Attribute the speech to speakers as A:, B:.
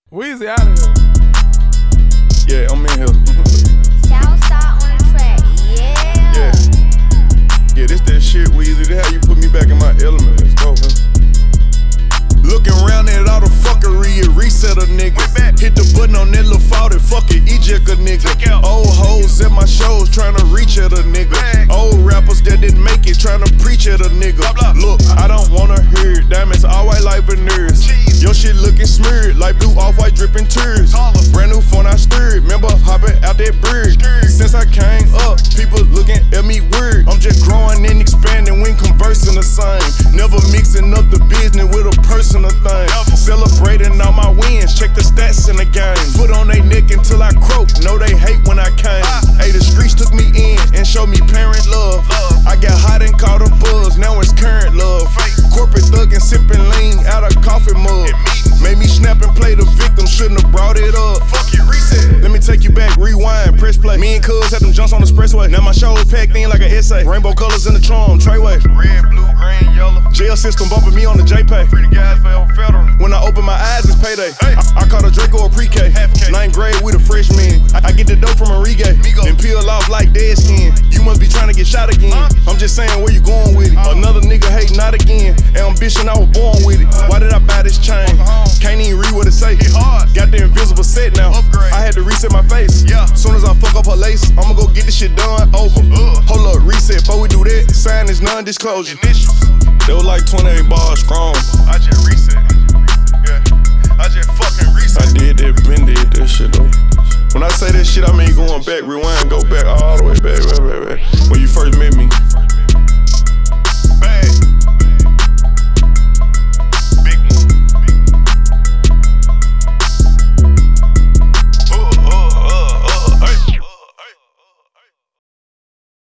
A: Weezy out of here.
B: Yeah, I'm in here.
C: Southside on the track, yeah.
B: Yeah, this that shit, Weezy. This how you put me back in my element. Let's go, man. Looking around at all the fuckery, it reset a nigga. Hit the button on that little 40, fuck it, eject a nigga. Old hoes at my shows tryna reach at a nigga. Old rappers that didn't make it tryna preach at a nigga. Look, I don't wanna hear it. Diamonds all white like veneers. Your shit looking smeared like blue off-white dripping tears. Brand new phone I stirred, remember hopping out that bird. Since I came up, people looking at me weird. I'm just growing and expanding when conversing the same. Never mixing up the business with a personal thing. Celebrating all my wins, check the stats in the game. Foot on they neck until I croak, know they hate when I came. Hey, the streets took me in and showed me parent love. I got hot and caught a buzz, now it's current love. Corporate thuggin' sipping lean out of coffee mug. Made me snap and play the victim, shouldn't have brought it up. Fuck it, reset. Let me take you back, rewind, press play. Me and Cuz had them jumps on the expressway. Now my shoulders packed in like an essay. Rainbow colors in the trunk, Treyway.
D: Red, blue, green, yellow.
B: Jail system bumping me on the JPay.
D: Pretty guys for federal.
B: When I open my eyes, it's payday. I caught a Draco or pre-K. 9th grade with a freshman. I get the dope from Enrique. Then peel off like dead skin. You must be trying to get shot again. I'm just saying where you going with it. Another nigga hate not again. Ambition, I was born with it. Why did I buy this chain? Can't even read what it say. Got the invisible set now. I had to reset my face. Soon as I fuck up her lace, I'ma go get this shit done over. Hold up, reset. Before we do that, sign this non-disclosure. They was like 28 bars strong.
D: I just reset. Yeah, I just fucking reset.
B: I did that, been did that shit though. When I say that shit, I mean going back, rewind, go back all the way back. When you first met me.
D: Bang.